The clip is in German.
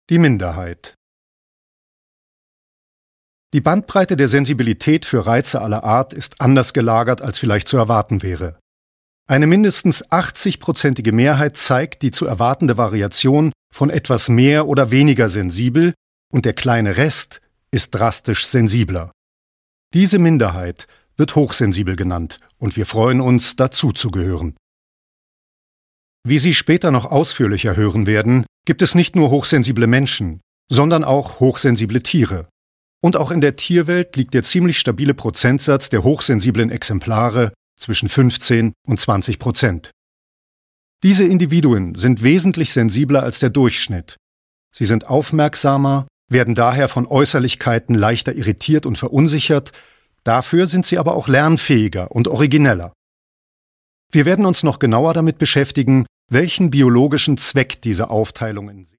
Die Minderheit. Die Bandbreite der Sensibilität für Reize aller Art ist anders gelagert, als vielleicht zu erwarten wäre. Eine mindestens 80-prozentige Mehrheit zeigt die zu erwartende Variation von etwas mehr oder weniger sensibel und der kleine Rest ist drastisch sensibler. Diese Minderheit wird hochsensibel genannt und wir freuen uns, dazu zu gehören. Wie Sie später noch ausführlicher hören werden, gibt es nicht nur hochsensible Menschen, sondern auch hochsensible Tiere. Und auch in der Tierwelt liegt der ziemlich stabile Prozentsatz der hochsensiblen Exemplare zwischen 15 und 20%. Diese Individuen sind wesentlich sensibler als der Durchschnitt. Sie sind aufmerksamer, werden daher von Äußerlichkeiten leichter irritiert und verunsichert, dafür sind sie aber auch lernfähiger und origineller. Wir werden uns noch genauer damit beschäftigen, welchen biologischen Zweck diese Aufteilung in